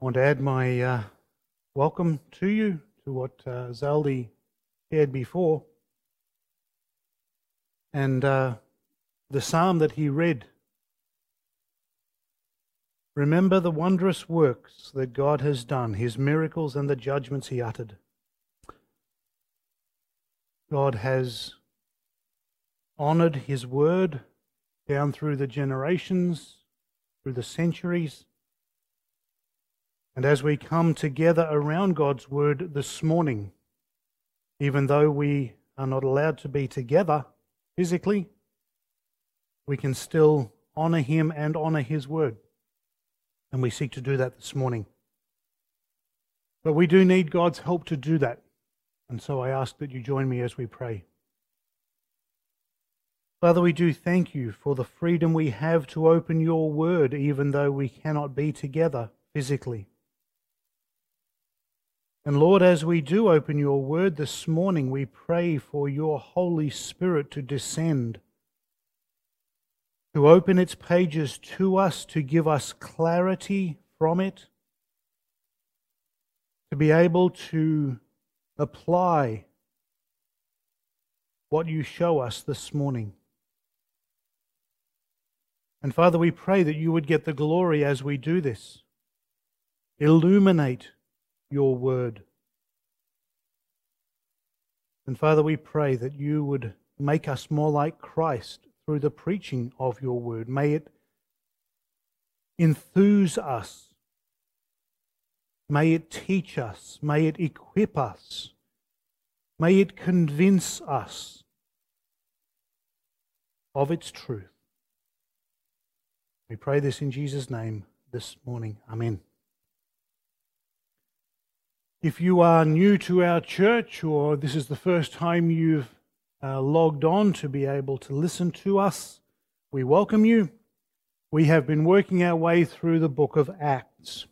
want to add my welcome to you to what Zaldi shared before. And the psalm that he read, remember the wondrous works that God has done, his miracles and the judgments he uttered. God has honored his word down through the generations, through the centuries. And as we come together around God's word this morning, even though we are not allowed to be together physically, we can still honor him and honor his word. And we seek to do that this morning. But we do need God's help to do that. And so I ask that you join me as we pray. Father, we do thank you for the freedom we have to open your word, even though we cannot be together physically. And Lord, as we do open your word this morning, we pray for your Holy Spirit to descend, to open its pages to us, to give us clarity from it, to be able to apply what you show us this morning. And Father, we pray that you would get the glory as we do this. Illuminate your word. And Father, we pray that you would make us more like Christ through the preaching of your word. May it enthuse us. May it teach us. May it equip us. May it convince us of its truth. We pray this in Jesus' name this morning. Amen. If you are new to our church, or this is the first time you've logged on to be able to listen to us, we welcome you. We have been working our way through the book of Acts.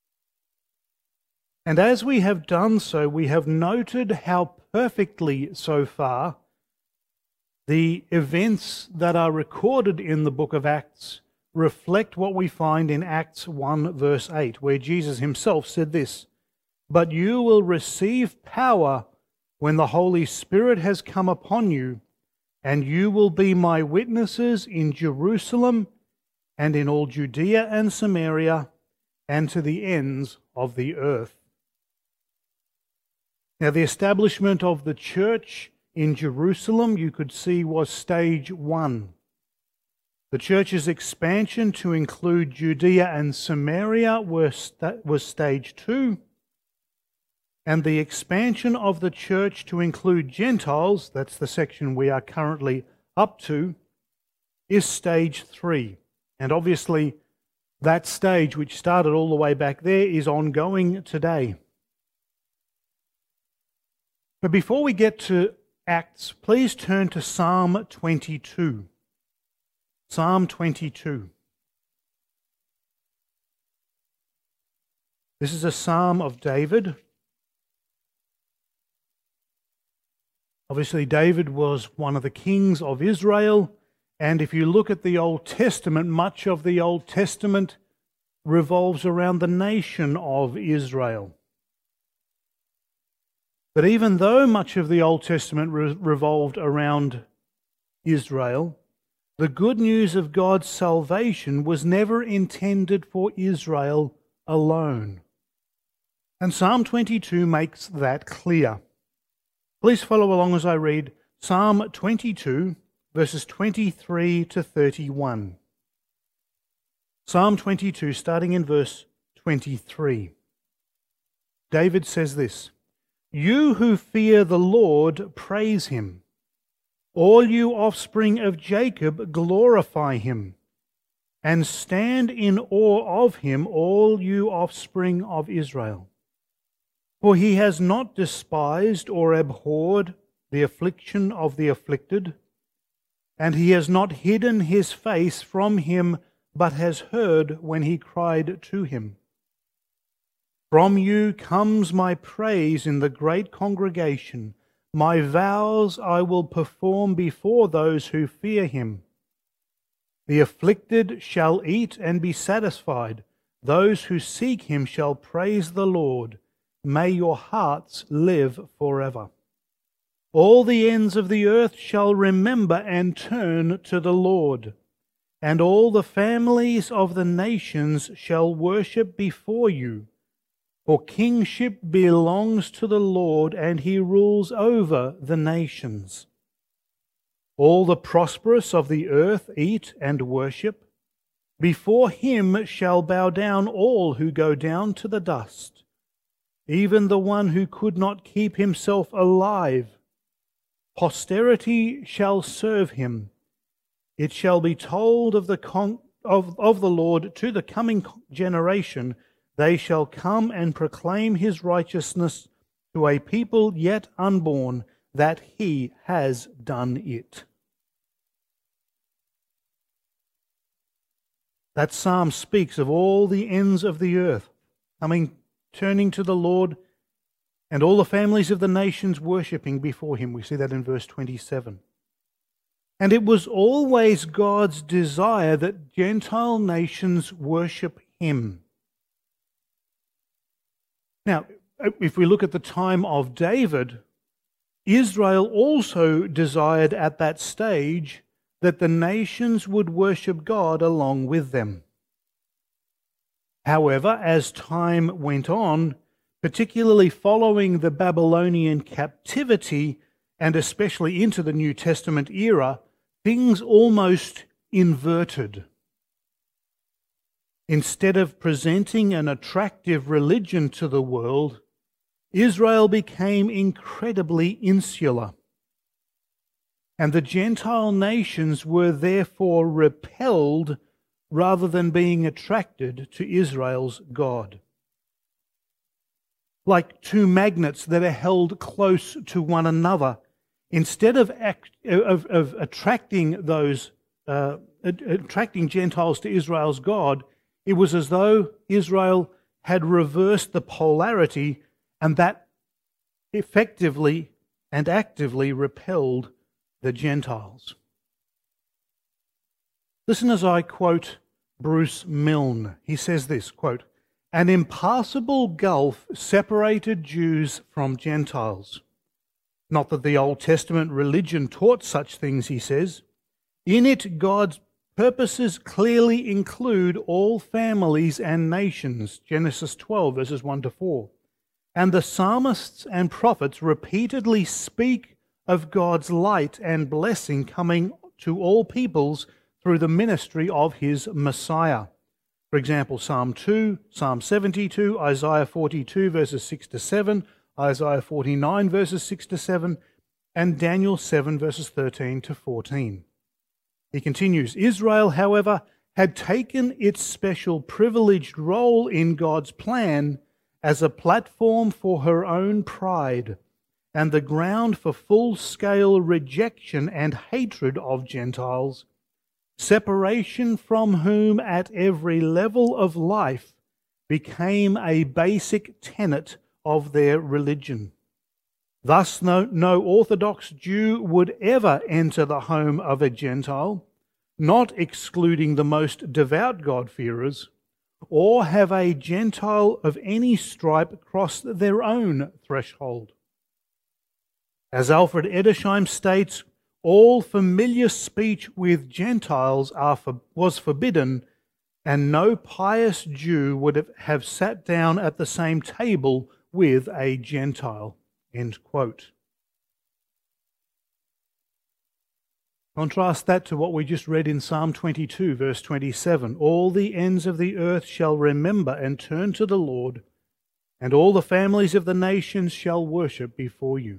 And as we have done so, we have noted how perfectly so far the events that are recorded in the book of Acts reflect what we find in Acts 1 verse 8, where Jesus himself said this, "But you will receive power when the Holy Spirit has come upon you, and you will be my witnesses in Jerusalem and in all Judea and Samaria and to the ends of the earth." Now, the establishment of the church in Jerusalem, you could see, was stage 1. The church's expansion to include Judea and Samaria was stage 2. And the expansion of the church to include Gentiles, that's the section we are currently up to, is stage 3. And obviously, that stage, which started all the way back there, is ongoing today. But before we get to Acts, please turn to Psalm 22. Psalm 22. This is a psalm of David. Obviously, David was one of the kings of Israel, and if you look at the Old Testament, much of the Old Testament revolves around the nation of Israel. But even though much of the Old Testament revolved around Israel, the good news of God's salvation was never intended for Israel alone. And Psalm 22 makes that clear. Please follow along as I read Psalm 22, verses 23 to 31. Psalm 22, starting in verse 23. David says this, "You who fear the Lord, praise him. All you offspring of Jacob, glorify him. And stand in awe of him, all you offspring of Israel. For he has not despised or abhorred the affliction of the afflicted, and he has not hidden his face from him, but has heard when he cried to him. From you comes my praise in the great congregation. My vows I will perform before those who fear him. The afflicted shall eat and be satisfied. Those who seek him shall praise the Lord. May your hearts live forever. All the ends of the earth shall remember and turn to the Lord, and all the families of the nations shall worship before you. For kingship belongs to the Lord, and he rules over the nations. All the prosperous of the earth eat and worship. Before him shall bow down all who go down to the dust, even the one who could not keep himself alive. Posterity shall serve him. It shall be told of the Lord to the coming generation. They shall come and proclaim his righteousness to a people yet unborn, that he has done it. That psalm speaks of all the ends of the earth turning to the Lord, and all the families of the nations worshipping before him. We see that in verse 27. And it was always God's desire that Gentile nations worship him. Now, if we look at the time of David, Israel also desired at that stage that the nations would worship God along with them. However, as time went on, particularly following the Babylonian captivity and especially into the New Testament era, things almost inverted. Instead of presenting an attractive religion to the world, Israel became incredibly insular. And the Gentile nations were therefore repelled rather than being attracted to Israel's God. Like two magnets that are held close to one another, instead of attracting attracting Gentiles to Israel's God, it was as though Israel had reversed the polarity, and that effectively and actively repelled the Gentiles. Listen as I quote Bruce Milne. He says this, quote, "An impassable gulf separated Jews from Gentiles. Not that the Old Testament religion taught such things," he says. "In it, God's purposes clearly include all families and nations," Genesis 12, verses 1 to 4. "And the psalmists and prophets repeatedly speak of God's light and blessing coming to all peoples through the ministry of his Messiah. For example, Psalm 2, Psalm 72, Isaiah 42, verses 6 to 7, Isaiah 49, verses 6 to 7, and Daniel 7, verses 13 to 14. He continues, "Israel, however, had taken its special privileged role in God's plan as a platform for her own pride and the ground for full-scale rejection and hatred of Gentiles, separation from whom at every level of life became a basic tenet of their religion. Thus, no Orthodox Jew would ever enter the home of a Gentile, not excluding the most devout God-fearers, or have a Gentile of any stripe cross their own threshold. As Alfred Edersheim states, all familiar speech with Gentiles was forbidden, and no pious Jew would have sat down at the same table with a Gentile." End quote. Contrast that to what we just read in Psalm 22, verse 27. "All the ends of the earth shall remember and turn to the Lord, and all the families of the nations shall worship before you."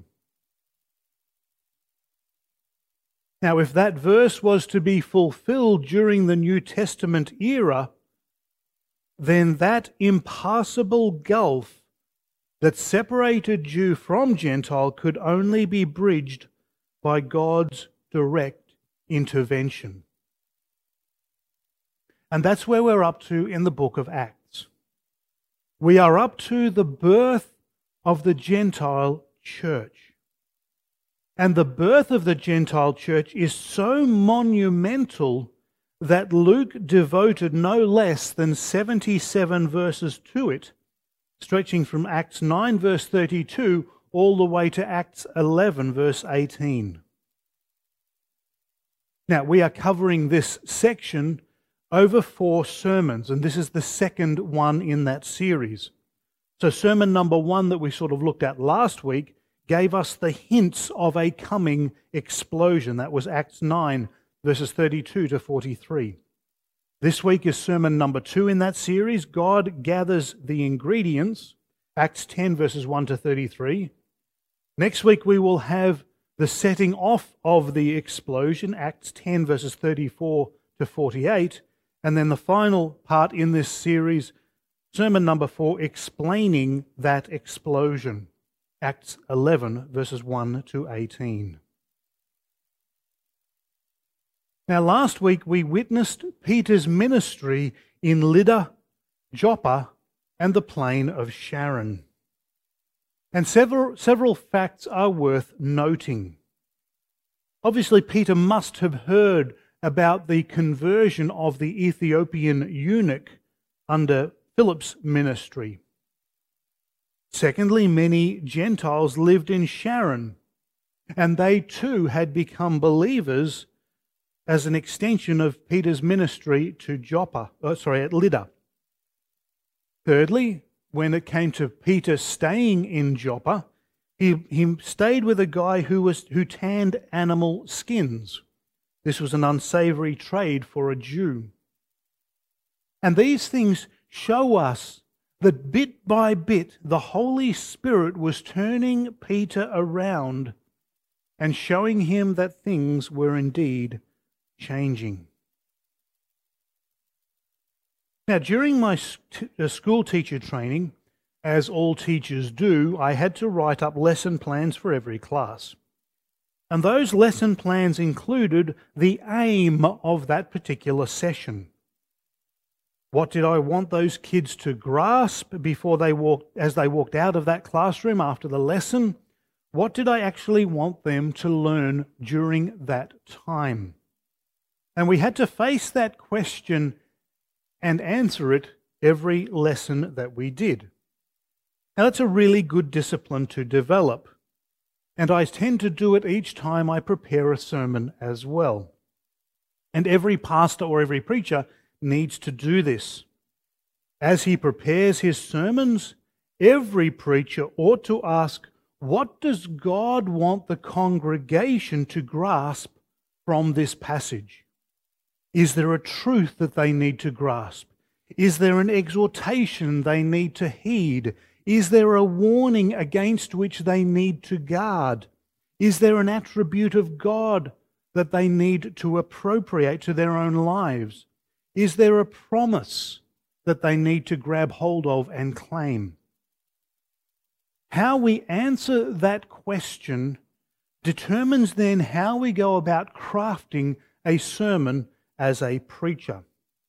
Now, if that verse was to be fulfilled during the New Testament era, then that impassable gulf that separated Jew from Gentile could only be bridged by God's direct intervention. And that's where we're up to in the book of Acts. We are up to the birth of the Gentile church. And the birth of the Gentile church is so monumental that Luke devoted no less than 77 verses to it, stretching from Acts 9 verse 32 all the way to Acts 11 verse 18. Now, we are covering this section over 4 sermons, and this is the second one in that series. So sermon number 1 that we sort of looked at last week gave us the hints of a coming explosion. That was Acts 9 verses 32 to 43. This week is sermon number 2 in that series. God gathers the ingredients, Acts 10 verses 1 to 33. Next week we will have the setting off of the explosion, Acts 10 verses 34 to 48. And then the final part in this series, sermon number 4, explaining that explosion, Acts 11 verses 1 to 18. Now, last week we witnessed Peter's ministry in Lydda, Joppa, and the plain of Sharon. And several facts are worth noting. Obviously, Peter must have heard about the conversion of the Ethiopian eunuch under Philip's ministry. Secondly, many Gentiles lived in Sharon, and they too had become believers as an extension of Peter's ministry to at Lydda. Thirdly, when it came to Peter staying in Joppa, he stayed with a guy who tanned animal skins. This was an unsavory trade for a Jew. And these things show us that bit by bit the Holy Spirit was turning Peter around and showing him that things were indeed changing. Now, during my school teacher training, as all teachers do, I had to write up lesson plans for every class. And those lesson plans included the aim of that particular session. What did I want those kids to grasp as they walked out of that classroom after the lesson? What did I actually want them to learn during that time? And we had to face that question and answer it every lesson that we did. Now, that's a really good discipline to develop, and I tend to do it each time I prepare a sermon as well. And every pastor or every preacher needs to do this. As he prepares his sermons, every preacher ought to ask, what does God want the congregation to grasp from this passage? Is there a truth that they need to grasp? Is there an exhortation they need to heed? Is there a warning against which they need to guard? Is there an attribute of God that they need to appropriate to their own lives? Is there a promise that they need to grab hold of and claim? How we answer that question determines then how we go about crafting a sermon as a preacher.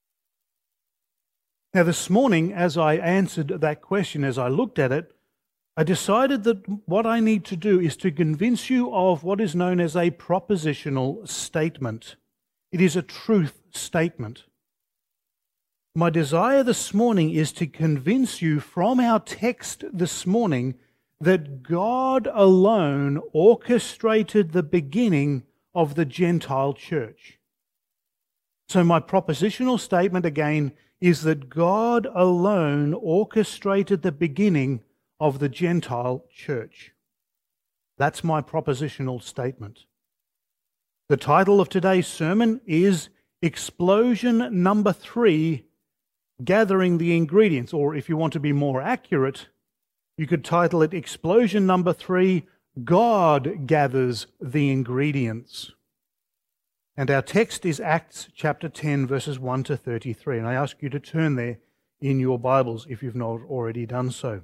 Now, this morning, as I answered that question, as I looked at it, I decided that what I need to do is to convince you of what is known as a propositional statement. It is a truth statement. My desire this morning is to convince you from our text this morning that God alone orchestrated the beginning of the Gentile church. So my propositional statement again is that God alone orchestrated the beginning of the Gentile church. That's my propositional statement. The title of today's sermon is Explosion Number 3, Gathering the Ingredients, or if you want to be more accurate, you could title it Explosion Number 3, God Gathers the Ingredients. And our text is Acts chapter 10, verses 1 to 33. And I ask you to turn there in your Bibles if you've not already done so.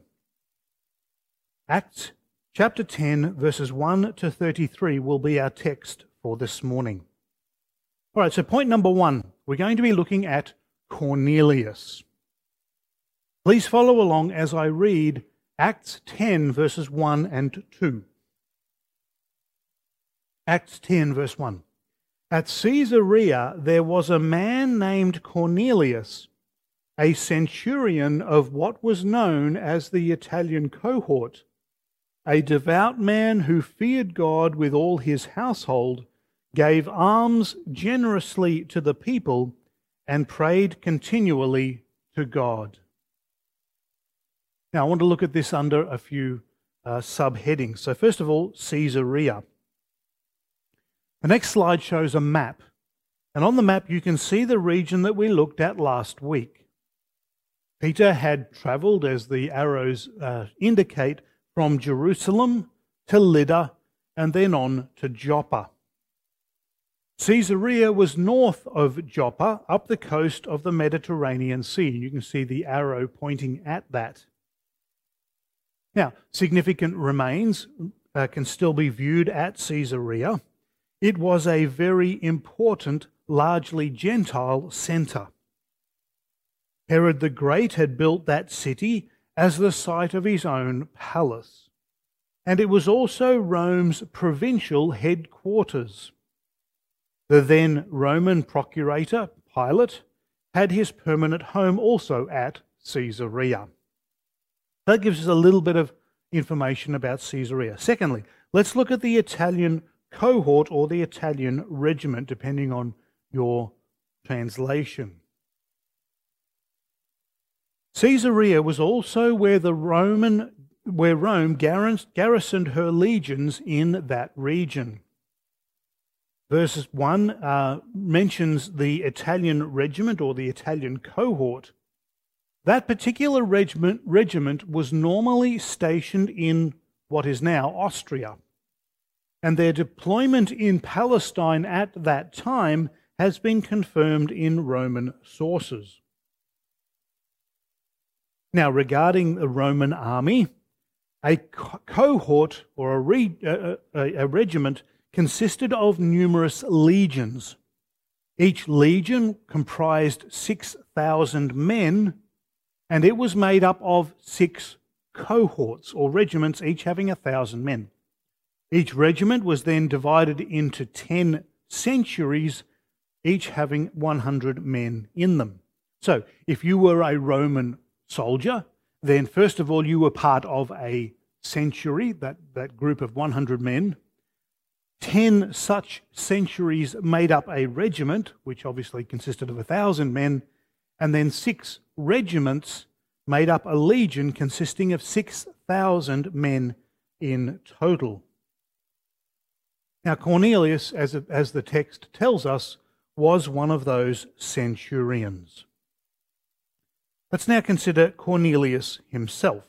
Acts chapter 10, verses 1 to 33 will be our text for this morning. All right, so point number 1, we're going to be looking at Cornelius. Please follow along as I read Acts 10, verses 1 and 2. Acts 10, verse 1. At Caesarea there was a man named Cornelius, a centurion of what was known as the Italian cohort, a devout man who feared God with all his household, gave alms generously to the people, and prayed continually to God. Now I want to look at this under a few subheadings. So first of all, Caesarea. The next slide shows a map. And on the map you can see the region that we looked at last week. Peter had travelled, as the arrows indicate, from Jerusalem to Lydda and then on to Joppa. Caesarea was north of Joppa, up the coast of the Mediterranean Sea. You can see the arrow pointing at that. Now, significant remains can still be viewed at Caesarea. It was a very important, largely Gentile centre. Herod the Great had built that city as the site of his own palace, and it was also Rome's provincial headquarters. The then Roman procurator, Pilate, had his permanent home also at Caesarea. That gives us a little bit of information about Caesarea. Secondly, let's look at the Italian cohort or the Italian regiment, depending on your translation. Caesarea was also where Rome garrisoned her legions in that region. Verse 1 mentions the Italian regiment or the Italian cohort. That particular regiment was normally stationed in what is now Austria, and their deployment in Palestine at that time has been confirmed in Roman sources. Now, regarding the Roman army, a cohort or a regiment consisted of numerous legions. Each legion comprised 6,000 men, and it was made up of 6 cohorts or regiments, each having 1,000 men. Each regiment was then divided into 10 centuries, each having 100 men in them. So, if you were a Roman soldier, then first of all you were part of a century, that group of 100 men. 10 such centuries made up a regiment, which obviously consisted of 1,000 men, and then 6 regiments made up a legion consisting of 6,000 men in total. Now Cornelius, as the text tells us, was one of those centurions. Let's now consider Cornelius himself.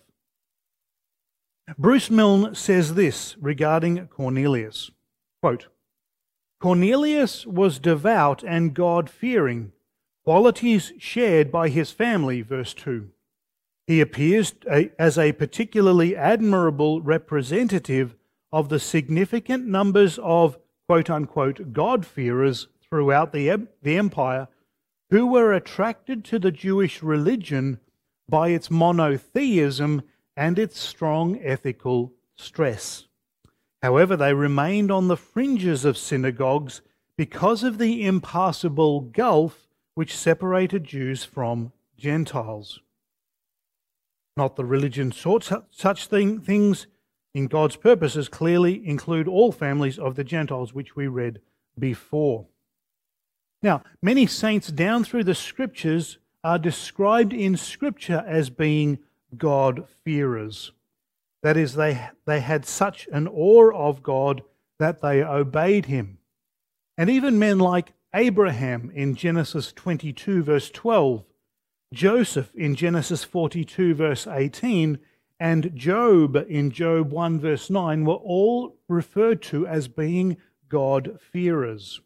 Bruce Milne says this regarding Cornelius, quote, "Cornelius was devout and God-fearing, qualities shared by his family," verse 2. "He appears as a particularly admirable representative of the significant numbers of quote-unquote God-fearers throughout the empire who were attracted to the Jewish religion by its monotheism and its strong ethical stress. However, they remained on the fringes of synagogues because of the impassable gulf which separated Jews from Gentiles. Not that religion sought such things in God's purposes clearly include all families of the Gentiles, which we read before. Now, many saints down through the Scriptures are described in Scripture as being God-fearers. That is, they had such an awe of God that they obeyed him. And even men like Abraham in Genesis 22 verse 12, Joseph in Genesis 42 verse 18, and Job in Job 1 verse 9 were all referred to as being God-fearers.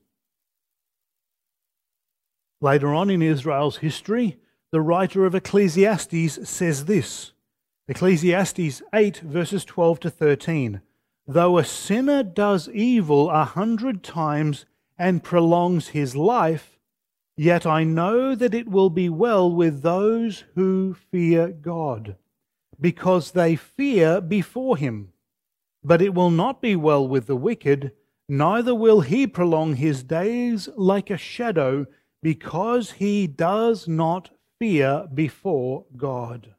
Later on in Israel's history, the writer of Ecclesiastes says this, Ecclesiastes 8 verses 12 to 13, "Though a sinner does evil 100 times and prolongs his life, yet I know that it will be well with those who fear God, because they fear before him. But it will not be well with the wicked, neither will he prolong his days like a shadow, because he does not fear before God.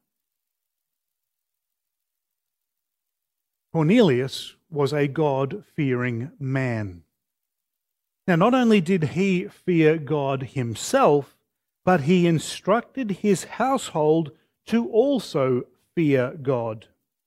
Cornelius was a God-fearing man. Now, not only did he fear God himself, but he instructed his household to also fear God.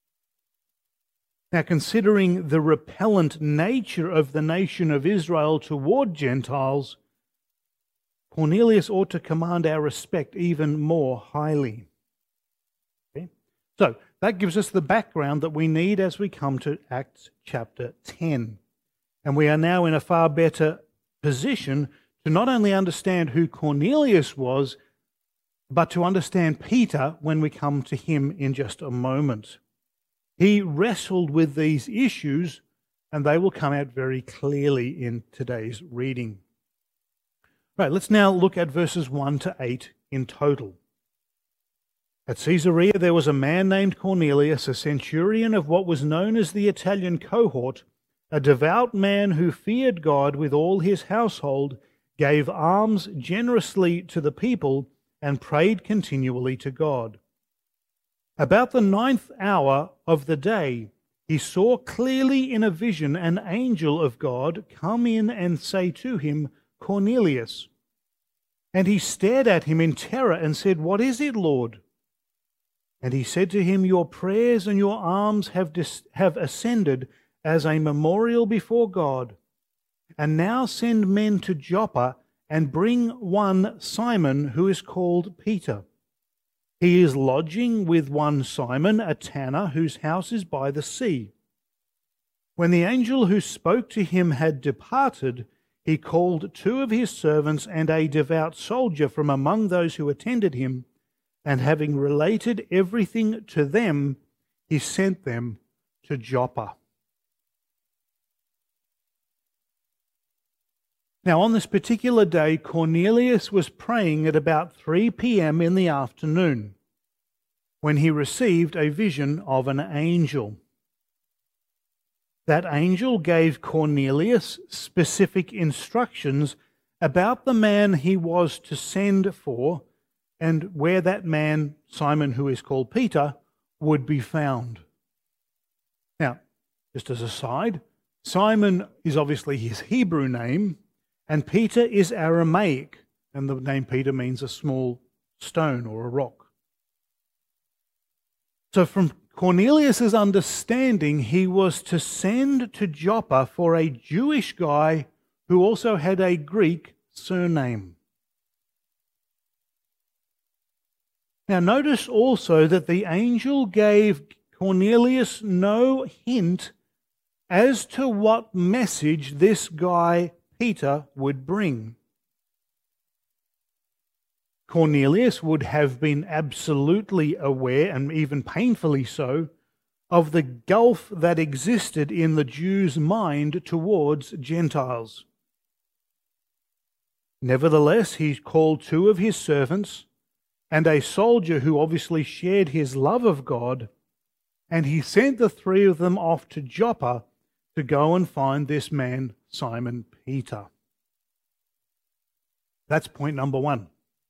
Now, considering the repellent nature of the nation of Israel toward Gentiles, Cornelius ought to command our respect even more highly. Okay? So, that gives us the background that we need as we come to Acts chapter 10. And we are now in a far better position to not only understand who Cornelius was, but to understand Peter when we come to him in just a moment. He wrestled with these issues, and they will come out very clearly in today's reading. Right, let's now look at verses 1 to 8 in total. At Caesarea there was a man named Cornelius, a centurion of what was known as the Italian cohort, a devout man who feared God with all his household, gave alms generously to the people, and prayed continually to God. About the 9th hour of the day, he saw clearly in a vision an angel of God come in and say to him, Cornelius. And he stared at him in terror and said, What is it, Lord? And he said to him, Your prayers and your alms have ascended as a memorial before God. And now send men to Joppa and bring one Simon who is called Peter. He is lodging with one Simon, a tanner, whose house is by the sea. When the angel who spoke to him had departed, he called 2 of his servants and a devout soldier from among those who attended him, and having related everything to them, he sent them to Joppa. Now, on this particular day, Cornelius was praying at about 3 p.m. in the afternoon when he received a vision of an angel. That angel gave Cornelius specific instructions about the man he was to send for and where that man, Simon, who is called Peter, would be found. Now, just as a side, Simon is obviously his Hebrew name, and Peter is Aramaic, and the name Peter means a small stone or a rock. So from Cornelius' understanding, he was to send to Joppa for a Jewish guy who also had a Greek surname. Now notice also that the angel gave Cornelius no hint as to what message this guy Peter would bring. Cornelius would have been absolutely aware, and even painfully so, of the gulf that existed in the Jews' mind towards Gentiles. Nevertheless, he called 2 of his servants and a soldier who obviously shared his love of God, and he sent the 3 of them off to Joppa to go and find this man, Simon Peter. That's point number 1.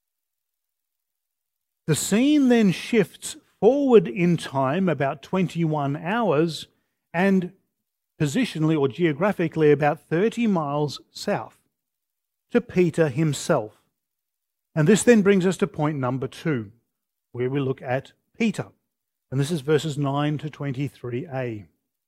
The scene then shifts forward in time about 21 hours and positionally or geographically about 30 miles south to Peter himself. And this then brings us to point number 2, where we look at Peter. And this is verses 9 to 23a.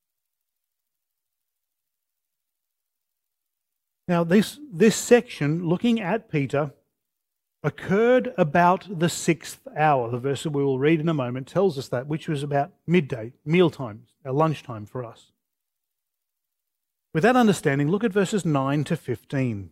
Now, this section, looking at Peter, occurred about the 6th hour. The verse that we will read in a moment tells us that, which was about midday, mealtime, lunchtime for us. With that understanding, look at verses 9 to 15.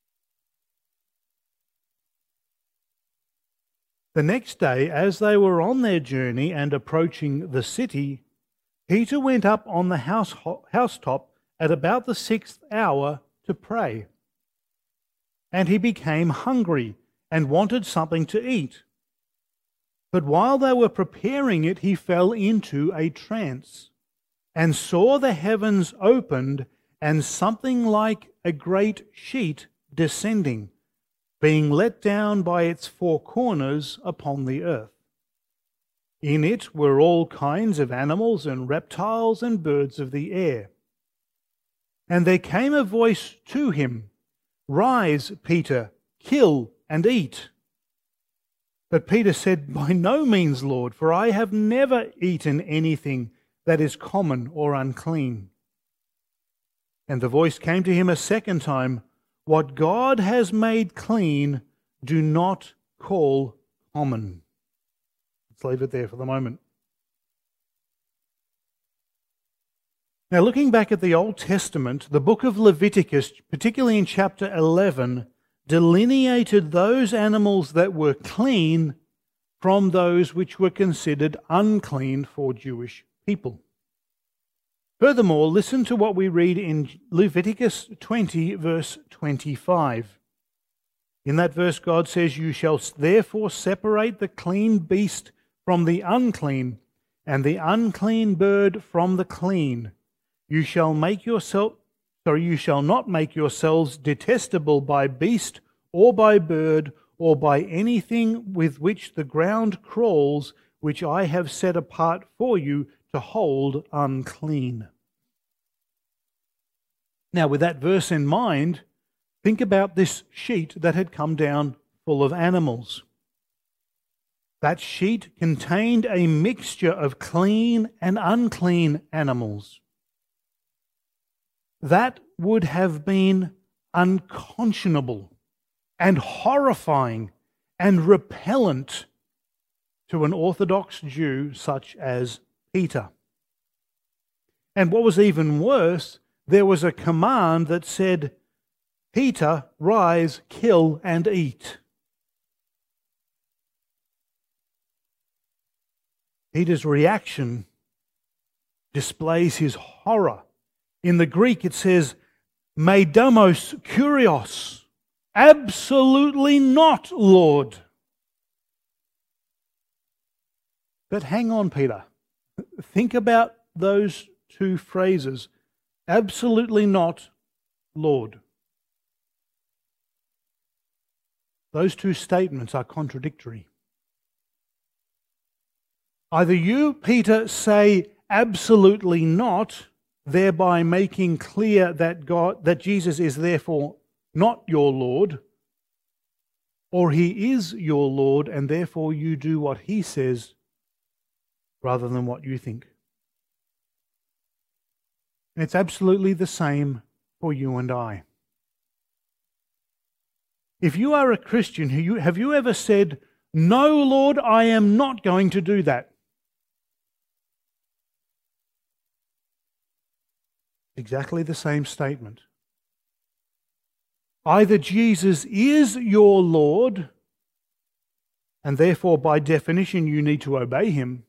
The next day, as they were on their journey and approaching the city, Peter went up on the housetop at about the 6th hour to pray. And he became hungry and wanted something to eat. But while they were preparing it, he fell into a trance and saw the heavens opened and something like a great sheet descending, being let down by its four corners upon the earth. In it were all kinds of animals and reptiles and birds of the air. And there came a voice to him, "Rise, Peter, kill and eat." But Peter said, "By no means, Lord, for I have never eaten anything that is common or unclean." And the voice came to him a second time, "What God has made clean, do not call common." Let's leave it there for the moment. Now, looking back at the Old Testament, the book of Leviticus, particularly in chapter 11, delineated those animals that were clean from those which were considered unclean for Jewish people. Furthermore, listen to what we read in Leviticus 20, verse 25. In that verse, God says, "You shall therefore separate the clean beast from the unclean, and the unclean bird from the clean. You shall not make yourselves detestable by beast or by bird or by anything with which the ground crawls, which I have set apart for you to hold unclean." Now, with that verse in mind, think about this sheet that had come down full of animals. That sheet contained a mixture of clean and unclean animals. That would have been unconscionable and horrifying and repellent to an Orthodox Jew such as Peter. And what was even worse, there was a command that said, "Peter, rise, kill and eat." Peter's reaction displays his horror. In the Greek it says, "Me domos kurios." Absolutely not, Lord. But hang on, Peter. Think about those two phrases. Absolutely not, Lord. Those two statements are contradictory. Either you, Peter, say absolutely not, thereby making clear that Jesus is therefore not your Lord, or he is your Lord and therefore you do what he says rather than what you think. And it's absolutely the same for you and I. If you are a Christian, have you ever said, "No, Lord, I am not going to do that"? Exactly the same statement. Either Jesus is your Lord, and therefore by definition you need to obey him,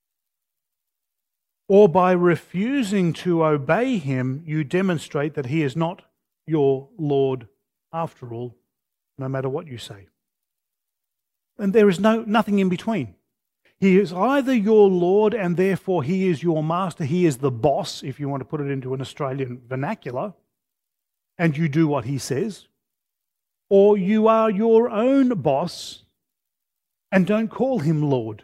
or by refusing to obey him, you demonstrate that he is not your Lord after all, no matter what you say. And there is nothing in between. He is either your Lord and therefore he is your master, he is the boss, if you want to put it into an Australian vernacular, and you do what he says, or you are your own boss and don't call him Lord.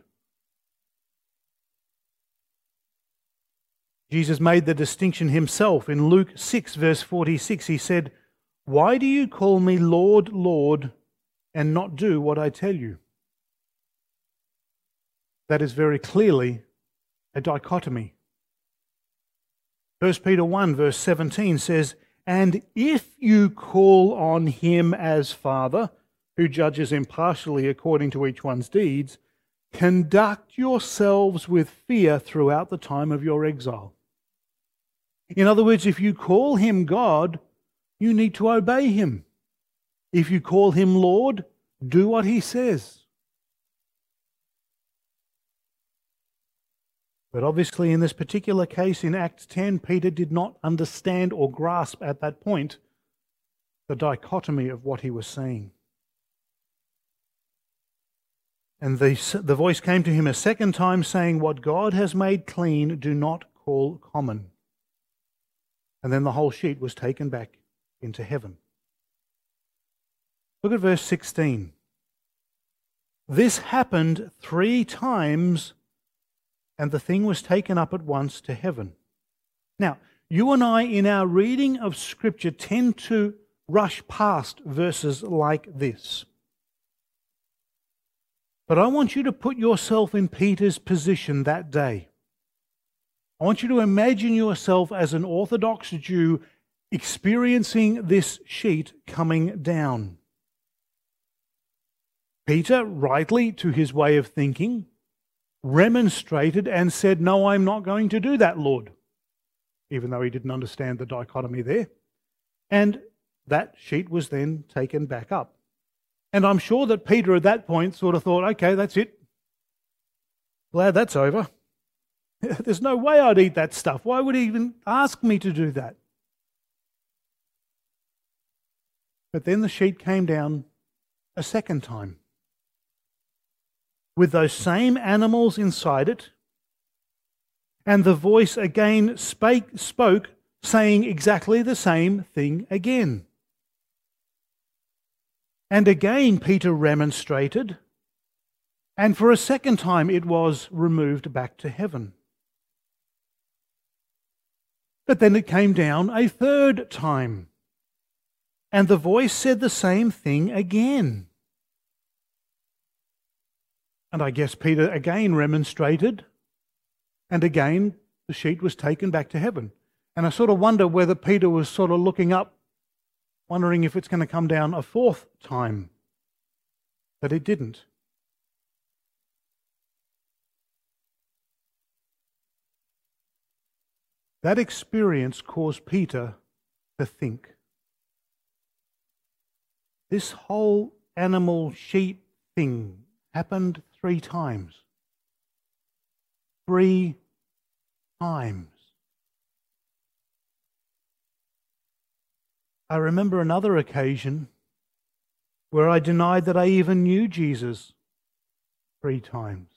Jesus made the distinction himself in Luke 6, verse 46. He said, "Why do you call me Lord, Lord, and not do what I tell you?" That is very clearly a dichotomy. 1 Peter 1, verse 17 says, "And if you call on him as Father, who judges impartially according to each one's deeds, conduct yourselves with fear throughout the time of your exile." In other words, if you call him God, you need to obey him. If you call him Lord, do what he says. But obviously in this particular case in Acts 10, Peter did not understand or grasp at that point the dichotomy of what he was saying. And the voice came to him a second time saying, "What God has made clean, do not call common." And then the whole sheet was taken back into heaven. Look at verse 16. This happened 3 times, and the thing was taken up at once to heaven. Now, you and I, in our reading of Scripture, tend to rush past verses like this. But I want you to put yourself in Peter's position that day. I want you to imagine yourself as an Orthodox Jew experiencing this sheet coming down. Peter, rightly to his way of thinking, remonstrated and said, "No, I'm not going to do that, Lord," even though he didn't understand the dichotomy there. And that sheet was then taken back up. And I'm sure that Peter at that point sort of thought, okay, that's it. Glad that's over. There's no way I'd eat that stuff. Why would he even ask me to do that? But then the sheet came down a second time, with those same animals inside it, and the voice again spoke, saying exactly the same thing again. And again Peter remonstrated, and for a second time it was removed back to heaven. But then it came down a third time, and the voice said the same thing again. And I guess Peter again remonstrated, and again the sheet was taken back to heaven. And I sort of wonder whether Peter was sort of looking up, wondering if it's going to come down a fourth time. But it didn't. That experience caused Peter to think. This whole animal sheet thing happened 3 times. 3 times. I remember another occasion where I denied that I even knew Jesus 3 times.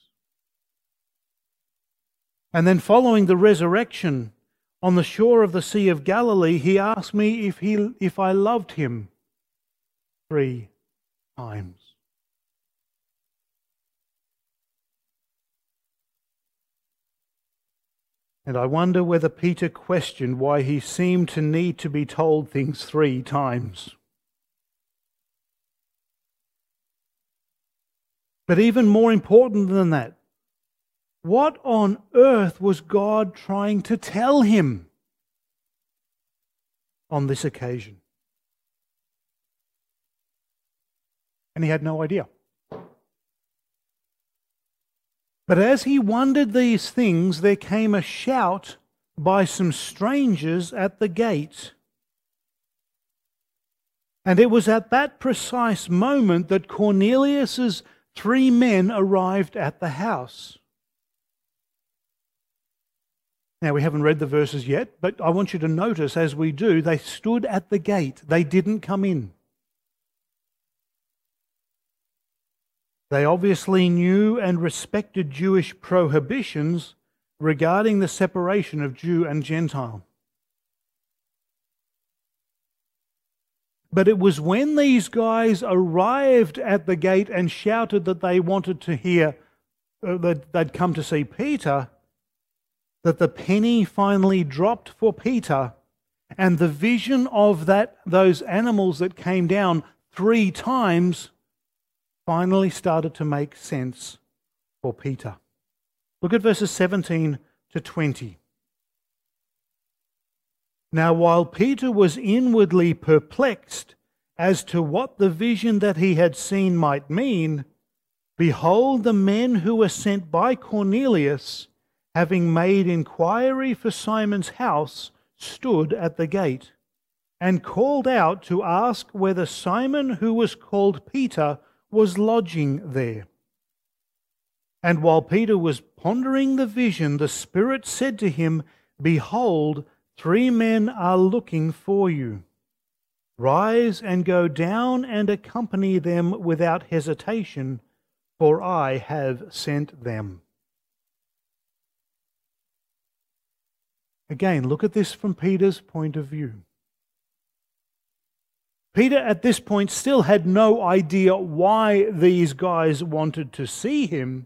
And then following the resurrection on the shore of the Sea of Galilee, he asked me if I loved him 3 times. And I wonder whether Peter questioned why he seemed to need to be told things 3 times. But even more important than that, what on earth was God trying to tell him on this occasion? And he had no idea. But as he wondered these things, there came a shout by some strangers at the gate. And it was at that precise moment that Cornelius's 3 men arrived at the house. Now, we haven't read the verses yet, but I want you to notice as we do, they stood at the gate. They didn't come in. They obviously knew and respected Jewish prohibitions regarding the separation of Jew and Gentile. But it was when these guys arrived at the gate and shouted that they wanted to hear, that they'd come to see Peter, that the penny finally dropped for Peter, and the vision of those animals that came down 3 times finally started to make sense for Peter. Look at verses 17 to 20. Now, while Peter was inwardly perplexed as to what the vision that he had seen might mean, behold, the men who were sent by Cornelius, having made inquiry for Simon's house, stood at the gate, and called out to ask whether Simon, who was called Peter, was lodging there. And while Peter was pondering the vision, the Spirit said to him, Behold, 3 men are looking for you. Rise and go down and accompany them without hesitation, for I have sent them. Again, look at this from Peter's point of view. Peter at this point still had no idea why these guys wanted to see him,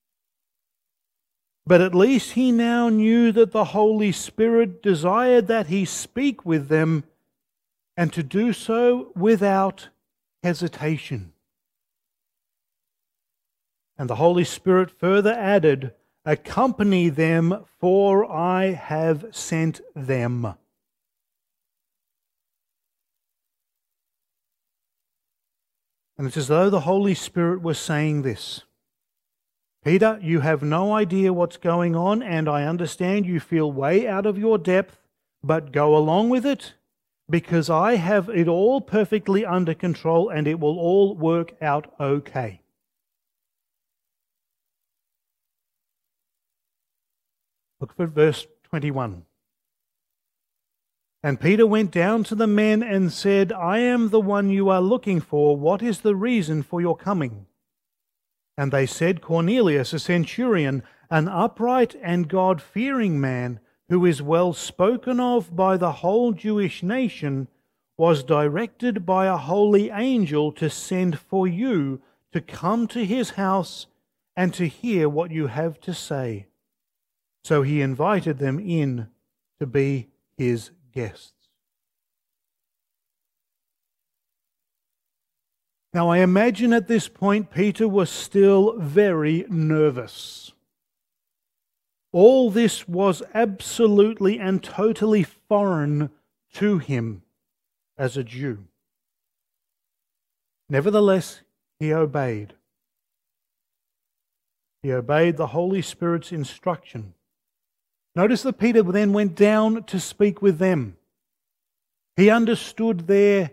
but at least he now knew that the Holy Spirit desired that he speak with them and to do so without hesitation. And the Holy Spirit further added, "Accompany them, for I have sent them." And it's as though the Holy Spirit was saying this: Peter, you have no idea what's going on, and I understand you feel way out of your depth, but go along with it, because I have it all perfectly under control and it will all work out okay. Look for verse 21. And Peter went down to the men and said, "I am the one you are looking for. What is the reason for your coming?" And they said, "Cornelius, a centurion, an upright and God-fearing man, who is well spoken of by the whole Jewish nation, was directed by a holy angel to send for you to come to his house and to hear what you have to say." So he invited them in to be his guests. Now I imagine at this point Peter was still very nervous. All this was absolutely and totally foreign to him as a Jew. Nevertheless, he obeyed. He obeyed the Holy Spirit's instruction. Notice that Peter then went down to speak with them. He understood their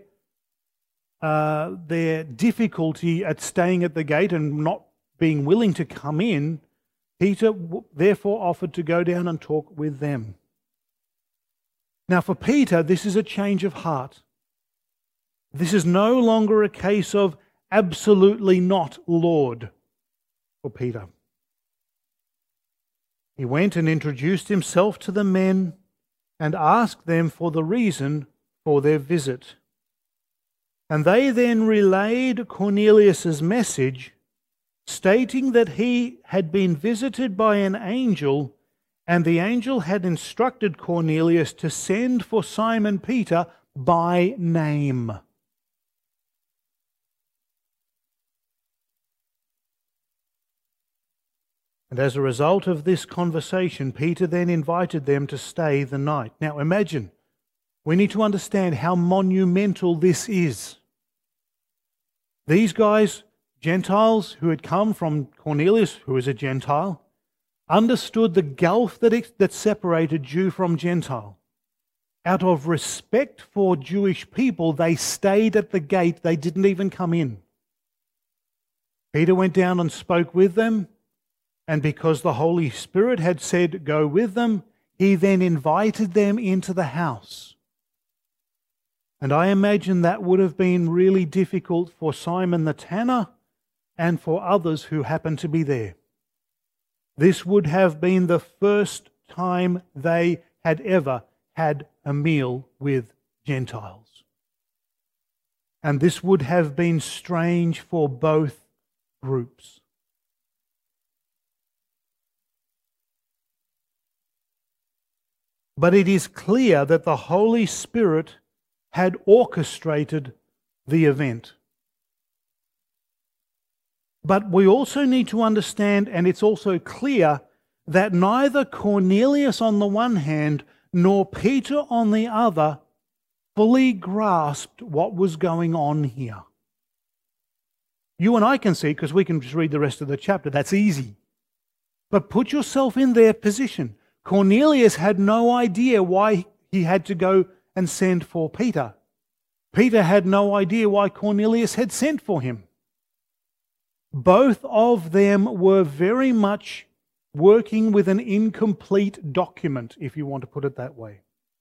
difficulty at staying at the gate and not being willing to come in. Peter therefore offered to go down and talk with them. Now for Peter, this is a change of heart. This is no longer a case of absolutely not, Lord, for Peter. He went and introduced himself to the men and asked them for the reason for their visit. And they then relayed Cornelius' message, stating that he had been visited by an angel, and the angel had instructed Cornelius to send for Simon Peter by name. And as a result of this conversation, Peter then invited them to stay the night. Now imagine, we need to understand how monumental this is. These guys, Gentiles who had come from Cornelius, who was a Gentile, understood the gulf that separated Jew from Gentile. Out of respect for Jewish people, they stayed at the gate. They didn't even come in. Peter went down and spoke with them. And because the Holy Spirit had said, "Go with them," he then invited them into the house. And I imagine that would have been really difficult for Simon the tanner and for others who happened to be there. This would have been the first time they had ever had a meal with Gentiles. And this would have been strange for both groups. But it is clear that the Holy Spirit had orchestrated the event. But we also need to understand, and it's also clear, that neither Cornelius on the one hand nor Peter on the other fully grasped what was going on here. You and I can see, because we can just read the rest of the chapter, that's easy. But put yourself in their position. Cornelius had no idea why he had to go and send for Peter. Peter had no idea why Cornelius had sent for him. Both of them were very much working with an incomplete document, if you want to put it that way.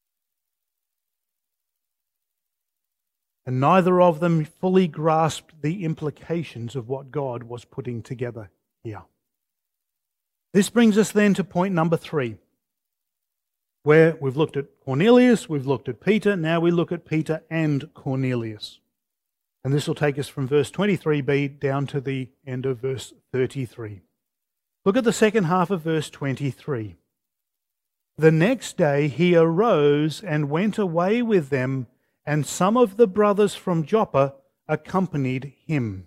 And neither of them fully grasped the implications of what God was putting together here. This brings us then to point number 3. where we've looked at Cornelius, we've looked at Peter, now we look at Peter and Cornelius. And this will take us from verse 23b down to the end of verse 33. Look at the second half of verse 23. The next day he arose and went away with them, and some of the brothers from Joppa accompanied him.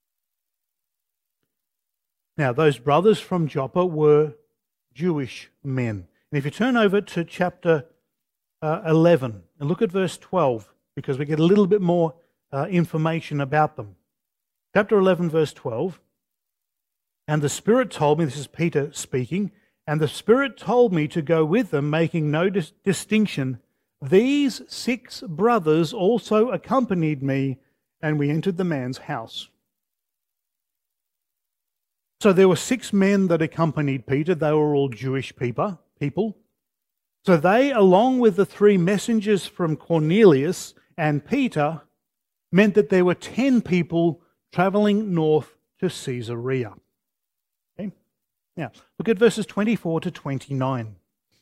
Now, those brothers from Joppa were Jewish men. And if you turn over to chapter 11 and look at verse 12, because we get a little bit more information about them. Chapter 11, verse 12. And the Spirit told me, this is Peter speaking, and the Spirit told me to go with them, making no distinction. These 6 brothers also accompanied me, and we entered the man's house. So there were 6 men that accompanied Peter. They were all Jewish people. So they, along with the 3 messengers from Cornelius and Peter, meant that there were 10 people traveling north to Caesarea. Okay? Now, look at verses 24 to 29.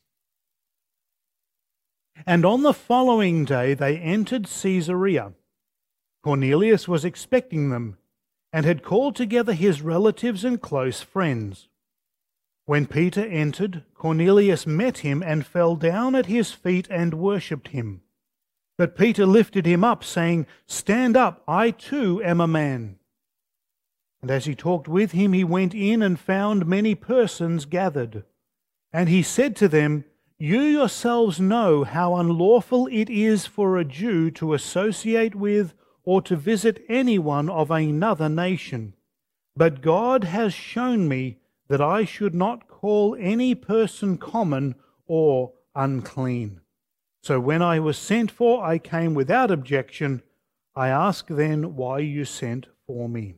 And on the following day they entered Caesarea. Cornelius was expecting them and had called together his relatives and close friends. When Peter entered, Cornelius met him and fell down at his feet and worshipped him. But Peter lifted him up, saying, "Stand up, I too am a man." And as he talked with him, he went in and found many persons gathered. And he said to them, "You yourselves know how unlawful it is for a Jew to associate with or to visit anyone of another nation. But God has shown me that I should not call any person common or unclean. So when I was sent for, I came without objection. I ask then why you sent for me."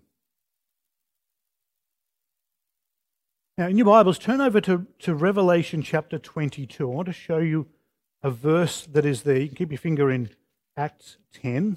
Now, in your Bibles, turn over to Revelation chapter 22. I want to show you a verse that is there. You can keep your finger in Acts 10.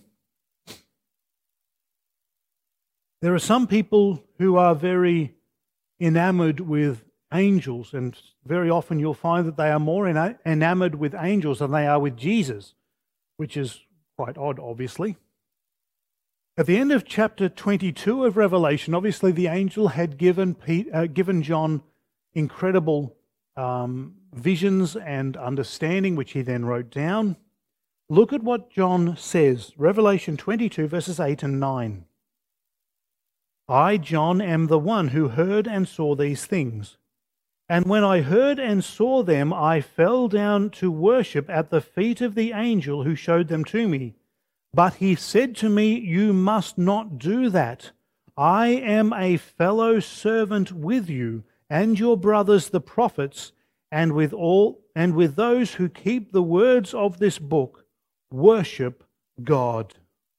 There are some people who are very enamored with angels, and very often you'll find that they are more enamored with angels than they are with Jesus, which is quite odd, obviously. At the end of chapter 22 of Revelation, obviously the angel had given John incredible visions and understanding, which he then wrote down. Look at what John says, Revelation 22, verses 8 and 9. "I, John, am the one who heard and saw these things. And when I heard and saw them, I fell down to worship at the feet of the angel who showed them to me. But he said to me, 'You must not do that. I am a fellow servant with you and your brothers the prophets, and with those who keep the words of this book. Worship God.'"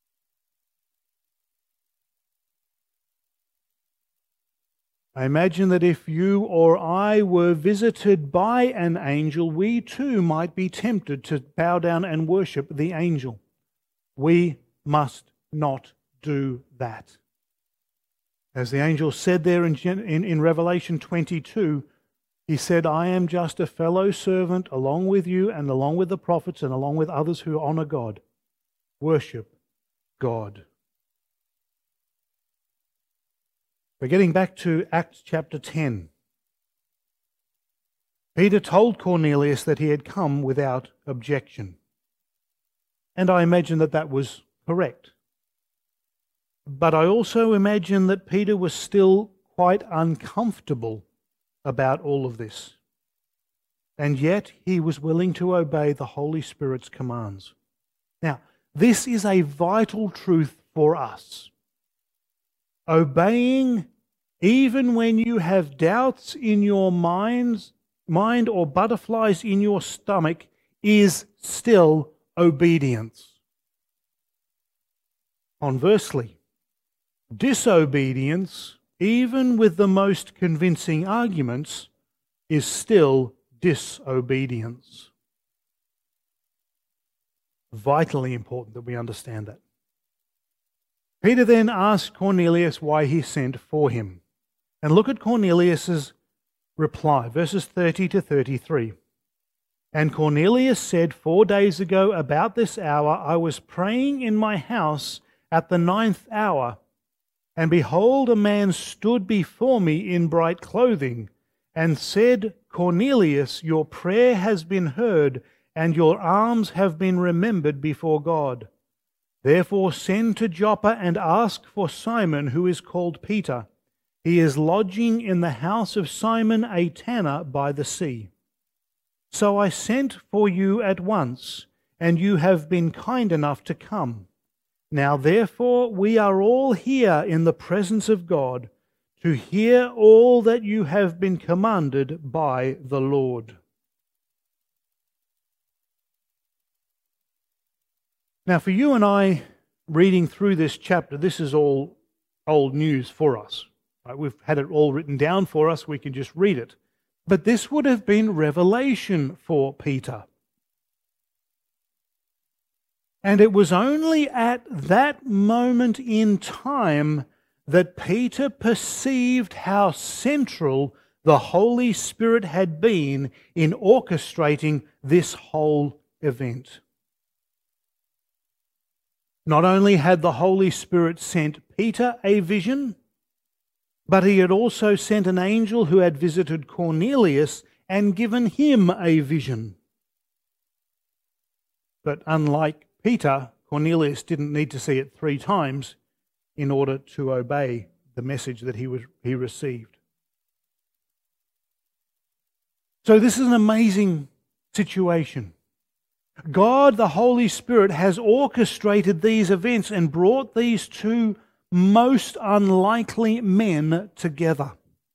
I imagine that if you or I were visited by an angel, we too might be tempted to bow down and worship the angel. We must not do that. As the angel said there in Revelation 22, he said, "I am just a fellow servant along with you and along with the prophets and along with others who honor God. Worship God." We're getting back to Acts chapter 10. Peter told Cornelius that he had come without objection. And I imagine that that was correct. But I also imagine that Peter was still quite uncomfortable about all of this. And yet he was willing to obey the Holy Spirit's commands. Now, this is a vital truth for us. Obeying even when you have doubts in your mind or butterflies in your stomach is still obedience. Conversely, disobedience, even with the most convincing arguments, is still disobedience. Vitally important that we understand that. Peter then asked Cornelius why he sent for him. And look at Cornelius's reply, verses 30 to 33. And Cornelius said, 4 days ago, about this hour, I was praying in my house at the 9th hour, and behold, a man stood before me in bright clothing, and said, Cornelius, your prayer has been heard, and your alms have been remembered before God. Therefore send to Joppa and ask for Simon, who is called Peter. He is lodging in the house of Simon a tanner by the sea. So I sent for you at once, and you have been kind enough to come. Now therefore we are all here in the presence of God to hear all that you have been commanded by the Lord. Now for you and I, reading through this chapter, this is all old news for us. Right? We've had it all written down for us, we can just read it. But this would have been revelation for Peter. And it was only at that moment in time that Peter perceived how central the Holy Spirit had been in orchestrating this whole event. Not only had the Holy Spirit sent Peter a vision, but he had also sent an angel who had visited Cornelius and given him a vision. But unlike Peter, Cornelius didn't need to see it 3 times in order to obey the message that he received. So this is an amazing situation. God, the Holy Spirit, has orchestrated these events and brought these two most unlikely men together.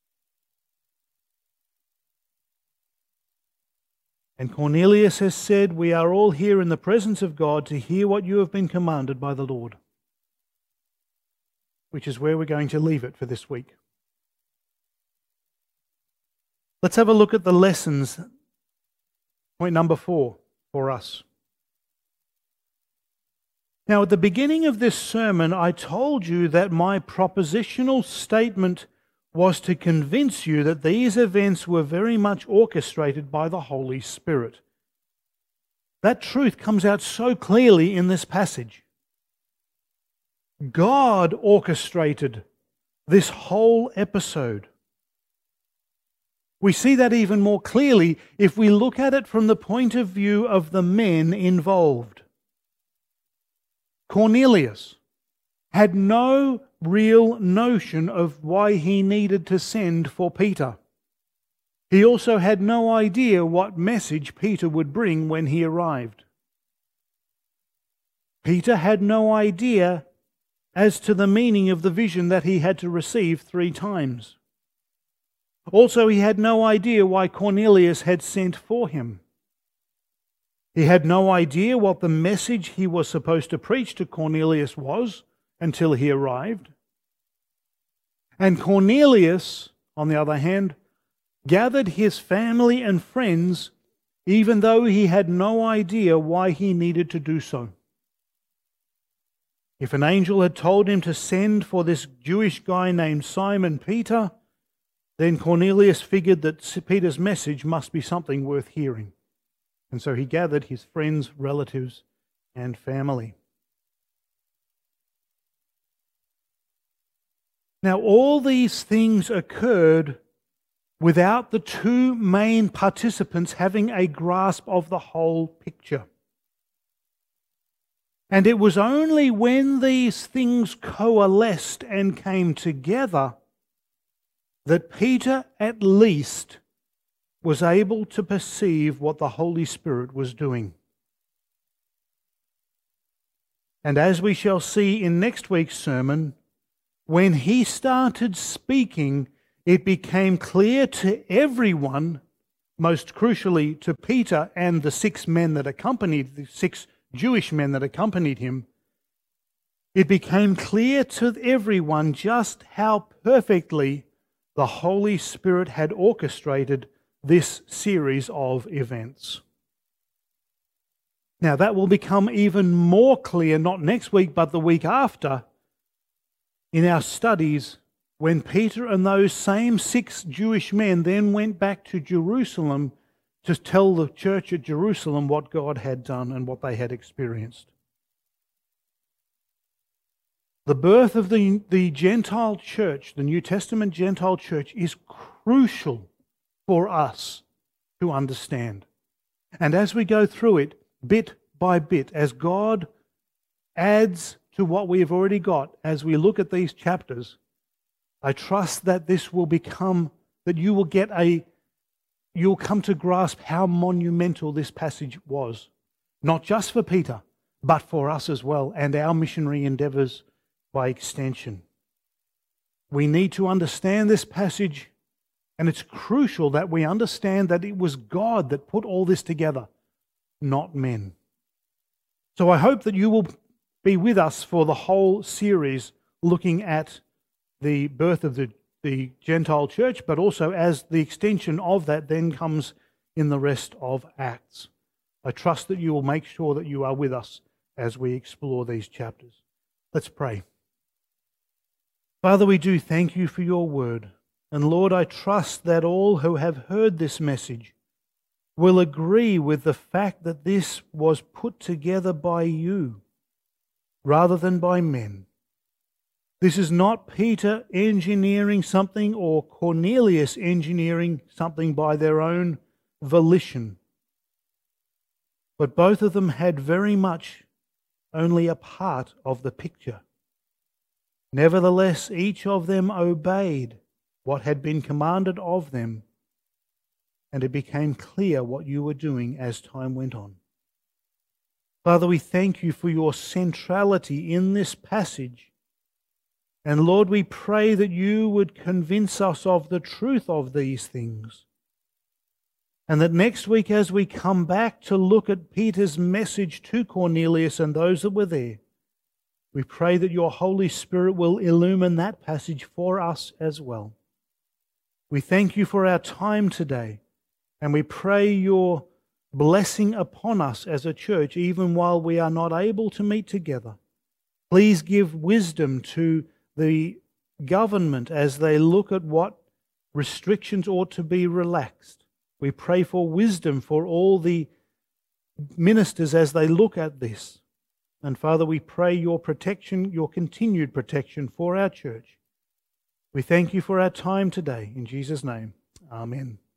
And Cornelius has said, we are all here in the presence of God to hear what you have been commanded by the Lord. Which is where we're going to leave it for this week. Let's have a look at the lessons. Point number 4 for us. Now, at the beginning of this sermon, I told you that my propositional statement was to convince you that these events were very much orchestrated by the Holy Spirit. That truth comes out so clearly in this passage. God orchestrated this whole episode. We see that even more clearly if we look at it from the point of view of the men involved. Cornelius had no real notion of why he needed to send for Peter. He also had no idea what message Peter would bring when he arrived. Peter had no idea as to the meaning of the vision that he had to receive 3 times. Also, he had no idea why Cornelius had sent for him. He had no idea what the message he was supposed to preach to Cornelius was until he arrived. And Cornelius, on the other hand, gathered his family and friends even though he had no idea why he needed to do so. If an angel had told him to send for this Jewish guy named Simon Peter, then Cornelius figured that Peter's message must be something worth hearing. And so he gathered his friends, relatives, and family. Now, all these things occurred without the 2 main participants having a grasp of the whole picture. And it was only when these things coalesced and came together that Peter at least was able to perceive what the Holy Spirit was doing. And as we shall see in next week's sermon, when he started speaking, it became clear to everyone, most crucially to Peter and the 6 men that accompanied, the 6 Jewish men that accompanied him, it became clear to everyone just how perfectly the Holy Spirit had orchestrated this series of events. Now that will become even more clear, not next week, but the week after, in our studies, when Peter and those same 6 Jewish men then went back to Jerusalem to tell the church at Jerusalem what God had done and what they had experienced. The birth of the Gentile church, the New Testament Gentile church, is crucial for us to understand. And as we go through it, bit by bit, as God adds to what we have already got, as we look at these chapters, I trust that this will become, that you will you'll come to grasp how monumental this passage was. Not just for Peter, but for us as well, and our missionary endeavors by extension. We need to understand this passage, and it's crucial that we understand that it was God that put all this together, not men. So I hope that you will be with us for the whole series looking at the birth of the Gentile church, but also as the extension of that then comes in the rest of Acts. I trust that you will make sure that you are with us as we explore these chapters. Let's pray. Father, we do thank you for your word. And Lord, I trust that all who have heard this message will agree with the fact that this was put together by you rather than by men. This is not Peter engineering something or Cornelius engineering something by their own volition. But both of them had very much only a part of the picture. Nevertheless, each of them obeyed what had been commanded of them, and it became clear what you were doing as time went on. Father, we thank you for your centrality in this passage. And Lord, we pray that you would convince us of the truth of these things. And that next week as we come back to look at Peter's message to Cornelius and those that were there, we pray that your Holy Spirit will illumine that passage for us as well. We thank you for our time today, and we pray your blessing upon us as a church, even while we are not able to meet together. Please give wisdom to the government as they look at what restrictions ought to be relaxed. We pray for wisdom for all the ministers as they look at this. And Father, we pray your protection, your continued protection for our church. We thank you for our time today. In Jesus' name, amen.